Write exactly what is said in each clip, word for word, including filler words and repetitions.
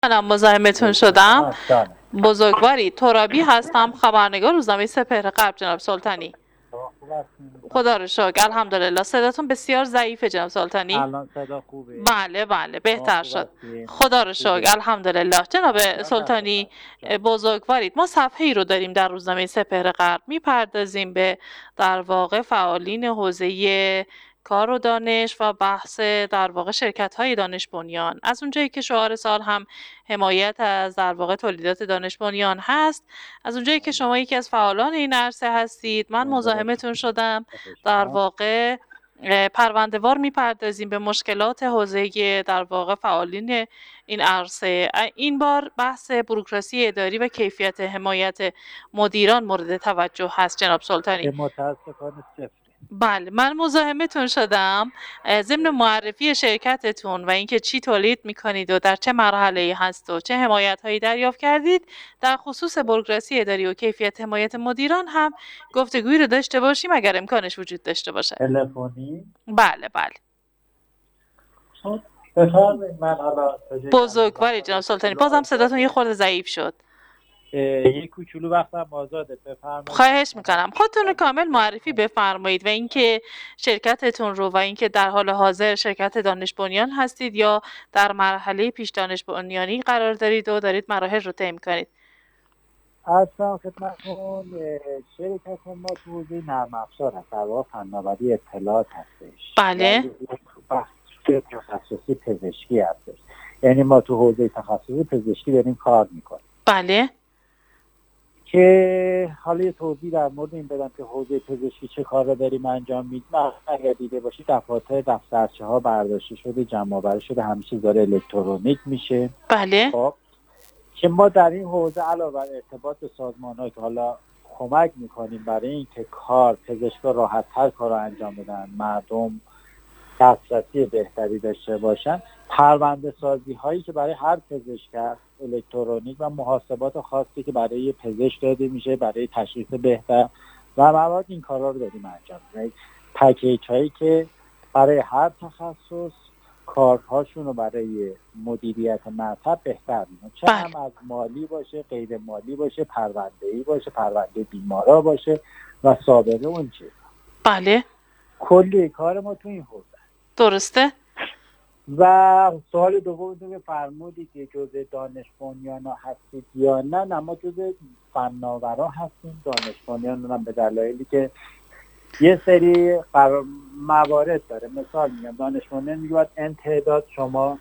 منم مزاحمتون شدم. بزرگواری ترابی هستم، خبرنگار روزنامه سپهر غرب جناب سلطانی. خدا رو شکر الحمدلله. صداتون بسیار ضعیفه جناب سلطانی. الان صدا خوبه؟ بله بله بهتر شد. خدا رو شکر الحمدلله. جناب سلطانی بزرگوارید، ما صفحه ای رو داریم در روزنامه سپهر غرب، میپردازیم به در واقع فعالین حوزه کار و دانش و بحث در واقع شرکت های دانش بنیان. از اونجایی که شعار سال هم حمایت از در واقع تولیدات دانش بنیان هست، از اونجایی که شما یکی از فعالان این عرصه هستید، من مزاحمتون شدم. در واقع پرونده‌وار میپردازیم به مشکلات حوزه در واقع فعالین این عرصه. این بار بحث بوروکراسی اداری و کیفیت حمایت مدیران مورد توجه هست جناب سلطانی. متاسفانه صفر. بله من مزاحمتون شدم ضمن معرفی شرکتتون و اینکه چی تولید میکنید و در چه مرحله‌ای هست و چه حمایت هایی دریافت کردید. در خصوص بوروکراسی اداری و کیفیت حمایت مدیران هم گفتگویی رو داشته باشیم اگر امکانش وجود داشته باشه. تلفنی؟ بله بله. بفرمایید. من حالا بزرگواری جناب سلطانی، بازم صداتون یه خورده ضعیف شد. یه کوچولو وقتم آزاده، بفرمایید. خواهش میکنم خودتون رو کامل معرفی بفرمایید و اینکه شرکتتون رو و اینکه در حال حاضر شرکت دانش بنیان هستید یا در مرحله پیش دانش بنیانی قرار دارید و دارید مراحل رو طی میکنید. اصلا خدمتتون شرکت ما تو حوزه نرم افزار هست، در واقع فناوری اطلاعات هستش. بله. بخش تخصصی پزشکی هستش، یعنی ما تو حوزه تخصصی پزشکی داریم کار میکنیم. بله. که حالا یه توضیح در مورد این بدم که حوزه پزشکی چه کار رو داریم انجام میدیم. اگر دیده باشید دفاتر دفترچه ها برداشته شده، جمع آوری شده، همه چیز داره الکترونیک میشه. بله. خب که ما در این حوزه علاوه بر ارتباط به سازمان‌هایی که حالا کمک میکنیم برای اینکه کار پزشکا راحت‌تر کار رو انجام بدن، مردم دسترسی بهتری داشته باشن، پرونده سازی هایی که برای هر پزشک هست، الکترونیک و محاسبات خاصی که برای پزشک داده میشه برای تشخیص بهتر و مواد، این کارا رو داریم انجام میدیم. پکیج هایی که برای هر تخصص کارهاشون رو برای مدیریت مطب بهتر میکنن، چه هم از مالی باشه، غیر مالی باشه، پرونده‌ای باشه، پرونده بیمارا باشه و سابقه اون چیز. بله. کلی کار ما تو این حوزه. درسته. و سوال دوم که فرمودید که جزء دانش بنیان ها هستید یا نه، نه ما جزء فناورا هستیم. دانش بنیان هم به دلایلی که یه سری موارد داره. مثال میگم دانش بنیان میگه باید این تعداد شما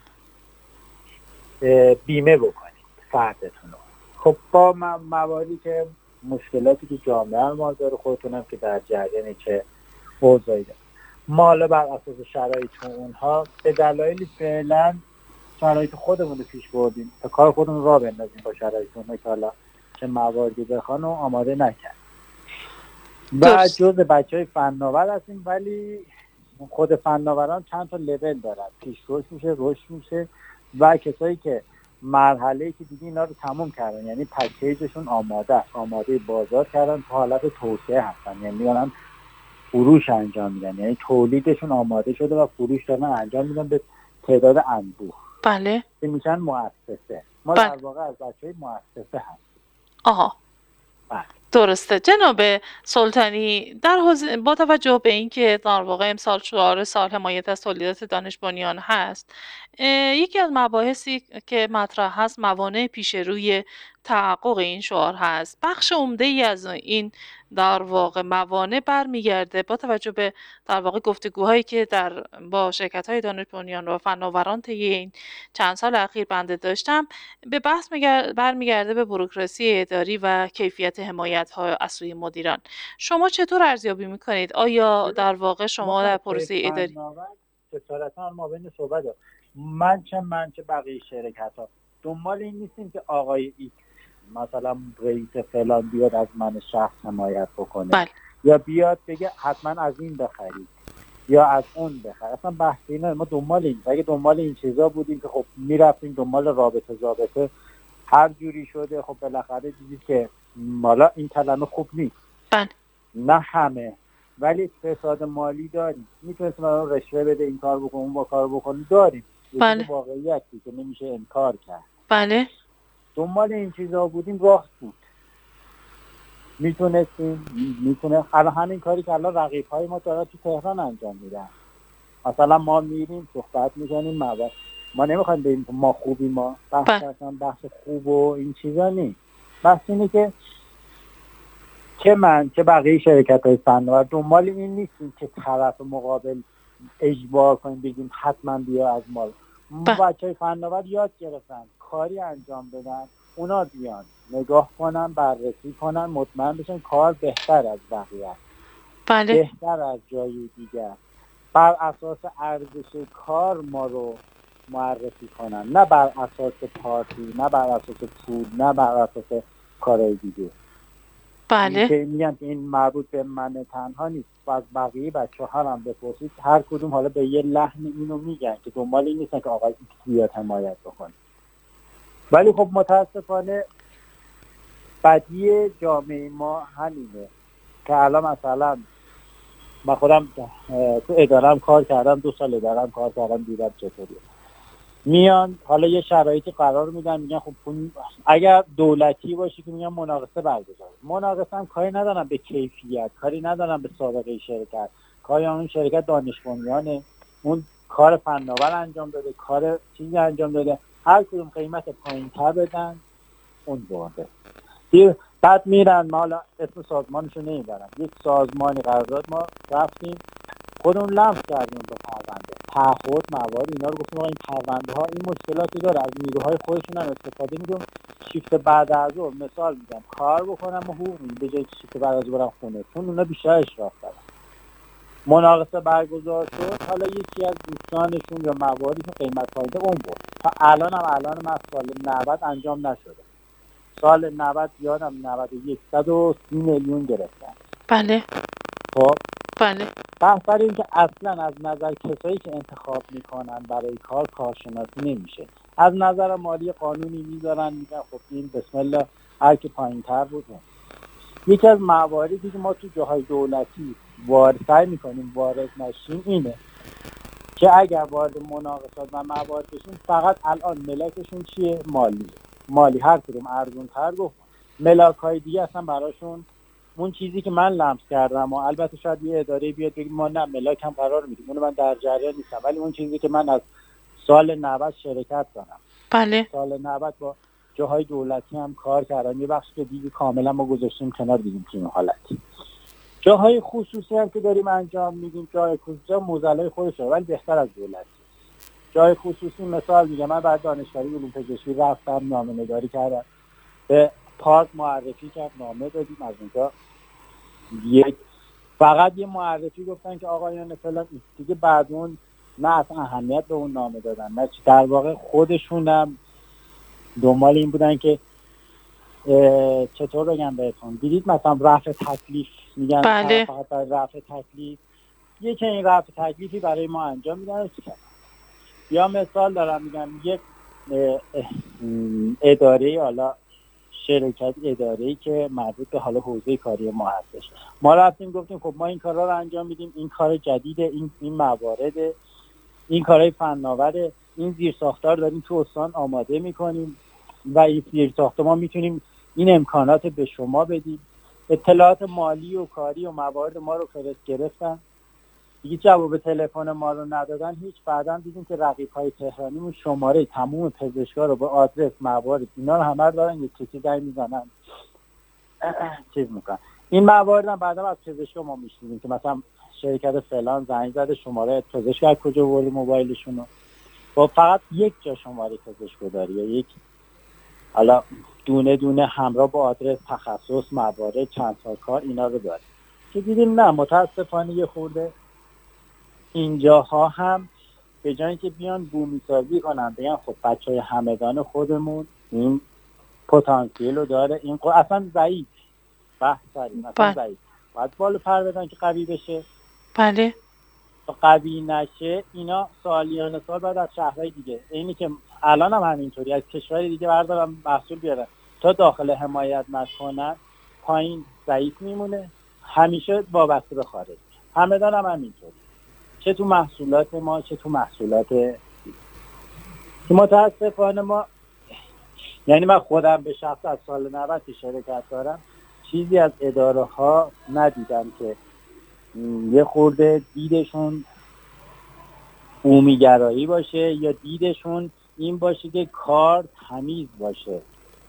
بیمه بکنید فردتون رو. خب با مواردی که مشکلاتی که جامعه ما داره، خودتون هم که در جریان چه اوضاعی داره، ما حالا بر اساس شرایط اونها به دلایلی فعلا شرایط خودمون رو پیش بردیم تا کار خودمون را بندازیم با شرایط اونها که حالا چه مواردی بخوان و آماده نکرد. و جز بچه های فناور هستیم، ولی خود فناوران چند تا لول دارن، پیش رشد میشه، رشد میشه و کسایی که مرحله که دیگه اینا رو تموم کردن، یعنی پکیجشون آماده است، آماده بازار کردن، تو حالت توسعه هستن، یعنی میگن فروش انجام میدن، یعنی تولیدشون آماده شده و فروش دارن انجام میدن به تعداد انبوه. بله. که میشن مؤسسه. ما بله. در واقع از بچهای مؤسسه هستیم. آها. بله. درسته جناب سلطانی. در حوزه با توجه به اینکه در واقع امسال شعار سال حمایت از تولیدات دانش بنیان هست، یکی از مباحثی که مطرح هست موانع پیش روی تحقق این شعار هست. بخش عمده ای از این در واقع موانع برمیگرده با توجه به در واقع گفتگوهایی که در با شرکت‌های دانش بنیان و فناوران طی این چند سال اخیر بنده داشتم، به بحث برمیگرده به بوروکراسی اداری و کیفیت حمایت ها از سوی مدیران. شما چطور ارزیابی میکنید؟ آیا در واقع شما در پروسه اداری جسارتا ما بین صحبت ها. من چه من چه بقیه شرکت ها دنبال این نیستیم که آقای ایکس مثلا رئیس فلان بیاد از من شخص حمایت بکنه. بله. یا بیاد بگه حتما از این بخرید یا از اون بخرید. اصلا بحث اینا ما دنبال این اگه دنبال این چیزا بودیم که خب میرفتیم دنبال رابطه ضابطه هر جوری شده. خب بالاخره دیدید که مالا این کلمه خوب نیست. بله. نه همه، ولی فساد مالی داریم. میتونستیم رشوه بده، این کار بکن، اون با کار بکن، داریم. بله. واقعیتی که نمیشه انکار کرد. بله. دنبال این چیزا بودیم، راست بود، میتونستیم میتونه الان همین کاری که الان رقیب‌های ما دارن تو تهران انجام میدن. مثلا ما میریم صحبت میکنیم، مواد ما نمیخوایم بگیم ما خوبی، ما بحث اصلا بحث خوب و این چیزا نیست. بحث اینه که چه من چه بقیه شرکت‌های فناور دنبال این نیستیم که طرف مقابل اجبار کنیم بگیم حتما بیا از ما. بچه‌های فناور یاد گرفتن کاری انجام بدن، اونا بیان نگاه کنن، بررسی کنن، مطمئن بشن کار بهتر از بقیه، بله. بهتر از جای دیگر، بر اساس ارزش کار ما رو معرفی کنن، نه بر اساس پارتی، نه بر اساس پول، نه بر اساس کارهای دیگه. بله. که میگن که این مربوط به من تنها نیست، از بقیه بچه ها هم بپرسید، هر کدوم حالا به یه لحن اینو میگن که دنبال این نیستن که آقا ایکس بیاد حمایت بکنه. ولی خب متاسفانه بدی جامعه ما همینه که الان مثلا من خودم تو ادارم کار کردم، دو سال ادارم کار کردم، دیدم چطوریه. میان حالا یه شرایطی قرار میدن، میگن خب اگر دولتی باشی که میگن مناقصه برگزار. مناقصه هم کاری ندارم به کیفیت، کاری ندارم به سابقه شرکت، کاری اون شرکت دانش بنیانه، اون کار فناور انجام داده، کار چیزی انجام داده، هر کدوم قیمت پایین‌تر بدن اون برده. بعد میرن، ما حالا اسم سازمانشو نمیبرم، یک سازمانی قرارداد ما رفتیم خودمون لمس کردیم با پرونده، تعهد مواد اینا رو گفتیم این پرونده ها این مشکلاتی داره، از نیروهای خودشون هم استفاده میکنم، شیفت بعد از ظهر مثال میگم کار بکنم و حقوق میگم به جای شیفت بعد از ظهر برم خونه، چون اونا بیشتر اشراف دارن. مناقصه برگزار شد، حالا یکی از دوستانشون یا مواردی که قیمت پایینه اون بود. تا الان هم الان من سال نود انجام نشده، سال نود یادم نود و یک صد و سی میلیون گرفتن. بله. خب بله. بحث بر این که اصلا از نظر کسایی که انتخاب میکنن برای کار کارشناسی نمیشه، از نظر مالی قانونی میذارن، میگن خب این بسم الله هر که پایین تر بود. یکی از مواردی که ما تو جاهای دولتی وارد سعی میکنیم وارد نشیم اینه که اگر وارد مناقصات و موارد بشیم فقط الان ملاکشون چیه؟ مالی. مالی هر کدوم ارزون تر گفت، ملاک های دیگه اصلا براشون اون چیزی که من لمس کردم و البته شاید یه اداره بیاد بگه ما نه ملاک هم قرار میدیم، اونو من در جریان نیستم، ولی اون چیزی که من از سال نود شرکت دارم، بله. سال نود با جاهای دولتی هم کار کردم، یه بخش که دیگه کاملا ما گذاشتیم کنار دیدیم که این حالتی. جاهای خصوصی هم که داریم انجام میدیم، جای خصوصی موزلای خودشه ولی بهتر از دولتی. جای خصوصی مثال میگم، من بعد دانشگاهی علوم پزشکی رفتم نامه‌نگاری کردم، به پارک معرفی کرد، نامه دادیم، از اونجا یک فقط یه معرفی گفتن که آقایان فلان دیگه، بعد اون نه اصلا اهمیت به اون نامه دادن، نه در واقع خودشونم دنبال این بودن که چطور بگم بهتون، دیدید مثلا رفع تکلیف میگن، بله. فقط برای رفع تکلیف، یه که این رفع تکلیفی برای ما انجام میدن. یا مثال دارم میگم، یک اداره، حالا شرکت اداره‌ای که مربوط به حالا حوزه کاری ما هستش، ما رفتیم گفتیم خب ما این کارا رو انجام میدیم، این کار جدیده، این این موارد، این کارهای فناوره، این زیرساختار داریم تو استان آماده میکنیم و این زیرساخت ما میتونیم این امکانات به شما بدیم. اطلاعات مالی و کاری و موارد ما رو فرست گرفتن، دیگه جواب تلفن ما رو ندادن هیچ. بعداً دیدیم که رقیب‌های تهرانیمون شماره تموم پزشکا رو با آدرس موارد اینا رو همه رو دارن، یک چیزی زنگ میزنن چیز میکنن. این موارد هم بعدا از پزشکا ما میشنیدیم که مثلا شرکت فلان زنگ زده، شماره پزشک از کجا آورد موبایلشون رو، با فقط یک جا شماره پزشکو داری یا یک، حالا دونه دونه همراه با آدرس، تخصص، موارد، چند سال کار، اینا رو داره. که دیدیم نه، متاسفانه یه خورده اینجاها هم به جای اینکه بیان بومی سازی کنن بگن خب بچهای همدان خودمون این پتانسیل رو داره، این اصلا ضعیف، بحث داریم اصلا ضعیف، باید بالو پر بدن که قوی بشه. بله. قوی نشه اینا سالیان سال بعد از شهرهای دیگه، اینی که الان هم همینطوری از کشور دیگه بردارن محصول بیارن تا داخل حمایت نکنن، پایین ضعیف میمونه، همیشه وابسته به خارج. همدان هم همینطوری، چه تو محصولات ما چه تو محصولات دیگه. متاسفانه ما یعنی من خودم به شخص از سال نود که شرکت دارم چیزی از اداره ها ندیدم که یه خورده دیدشون بومیگرایی باشه یا دیدشون این باشه که کار تمیز باشه.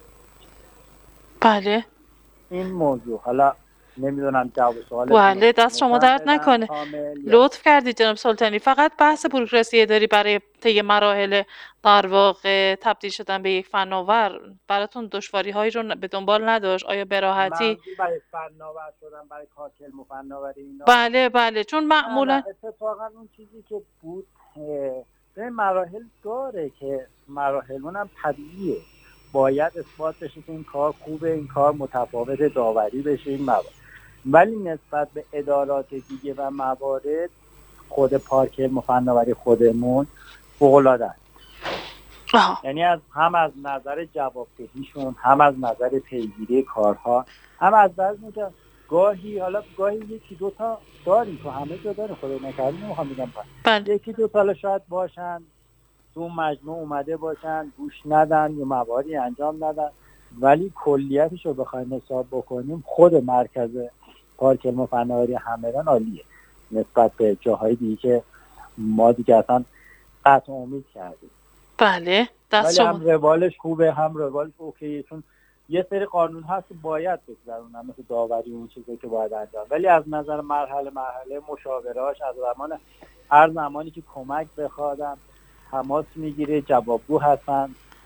بله این موضوع حالا نمیدونم جواب سوال بله دست شما درد نکنه. لطف کردید جناب سلطانی. فقط بحث بوروکراسی اداری برای طی مراحل در واقع تبدیل شدن به یک فناور براتون دشواری هایی رو به دنبال نداشت؟ آیا به راحتی برای فناور شدن برای کارکل مفناوری اینا؟ بله بله چون معمولا اتفاقا اون چیزی که بود به مراحل داره که مراحل اونم طبیعیه، باید اثبات بشه که این کار خوبه، این کار متفاوت داوری بشه این موارد. ولی نسبت به ادارات دیگه و موارد خود پارکل مفناوری خودمون فوق‌العاده است. یعنی از هم از نظر جوابدهیشون، هم از نظر پیگیری کارها، هم از نظر اینکه گاهی حالا گاهی یکی دو تا داریم تو همه جا داریم، خدا نکرده نمیخوام بگم بله. یکی دو تا شاید باشن تو مجموع اومده باشن گوش ندن یا مواردی انجام ندن، ولی کلیتش رو بخوایم حساب بکنیم خود مرکز پارکل مفناوری همدان عالیه نسبت به جاهای دیگه که ما دیگه اصلا قطع امید کردیم. بله دست ولی شما هم روالش خوبه هم روالش اوکیه، چون یه سری قانون هست که باید بگذرونن مثل داوری اون چیزی که باید انجام، ولی از نظر مرحله مرحله مشاورهاش از زمان هر زمانی که کمک بخوادم تماس میگیره، جوابگو هستن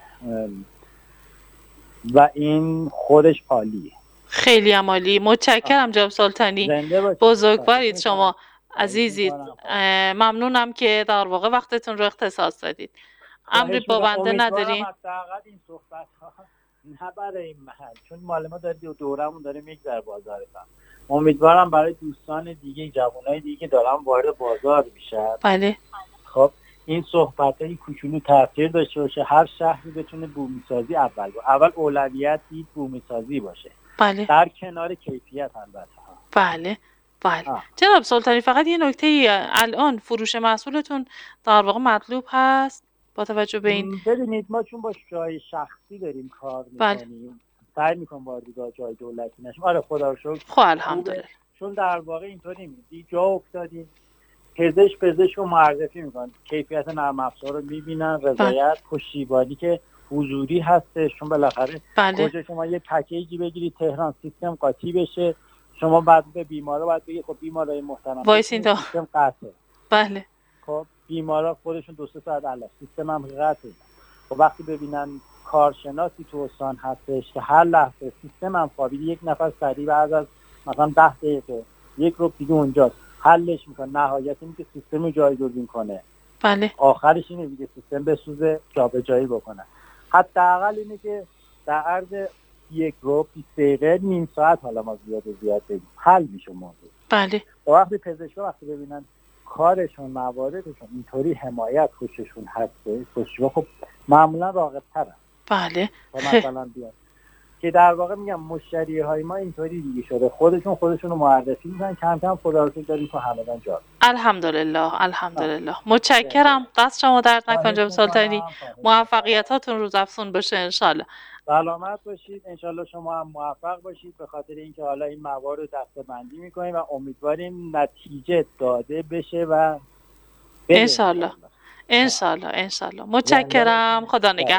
و این خودش عالیه. خیلی عالی. متشکرم جناب سلطانی. بزرگوارید شما عزیزید. ممنونم که در واقع وقتتون رو اختصاص دادید. امری با بنده نداریم. حداقل این صحبت ها نه برای من، چون مال ما داره دورمون داره میگذره بازارتون. امیدوارم برای دوستان دیگه جوانای دیگه که دارن وارد بازار میشن بله خب این صحبتای کوچولو تاثیر داشته باشه، هر شهری بتونه بومی سازی اول با. اول اولویت دید بومی سازی باشه. بله. در کنار کیفیت البته. بله بله. آه. جناب سلطانی فقط یه نکته الان فروش محصولتون در واقع مطلوب هست با توجه به این؟ ببینید ما چون با جای شخصی داریم کار میکنیم سعی میکنم وارد جای دولتی نشیم. آره خدا رو شکر. خب الحمدلله. چون در واقع اینطوری میگی جا افتادیم پزشک پزشک رو معرفی میکنن، کیفیت نرم افزار رو میبینن، رضایت پشتیبانی که حضوری هستش، چون بالاخره بله. کجا شما یه پکیجی بگیری تهران سیستم قاطی بشه، شما بعد به بیمارا باید بگید خب بیمارای محترم وایسین تا سیستم قطعه. بله. خب بیمارا خودشون دو سه ساعت علاج سیستم هم قطعه. خب وقتی ببینن کارشناسی تو استان هستش که هر لحظه سیستم هم خوابید یک نفر سریع بعد از مثلا ده دقیقه یک رو دیگه اونجاست حلش میکنه، نهایت اینه که سیستم رو جایگزین کنه. بله. آخرش اینه دیگه سیستم بسوزه جابجایی بکنه. حداقل اینه که در عرض یک رو بیست دقیقه نیم ساعت حالا ما زیاد و زیاد بگیم حل میشه موضوع. بله. وقتی پزشکا وقتی ببینن کارشون مواردشون اینطوری حمایت خوششون هسته، خوششون خب معمولا راغب‌ترن. بله. مثلا بیان که در واقع میگم مشتری های ما اینطوری دیگه شده خودشون خودشون رو معرفی میکنن، کم کم خدا رو شکر داریم تو همدان جا. الحمدلله الحمدلله. متشکرم. دست شما درد نکنه جناب سلطانی. موفقیتاتون روز افزون باشه ان شاء الله. سلامت باشید ان شاء الله، شما هم موفق باشید به خاطر اینکه حالا این موارد رو دسته‌بندی میکنیم و امیدواریم نتیجه داده بشه و ان شاء الله ان شاء الله ان شاء الله. متشکرم. خدا نگهدار.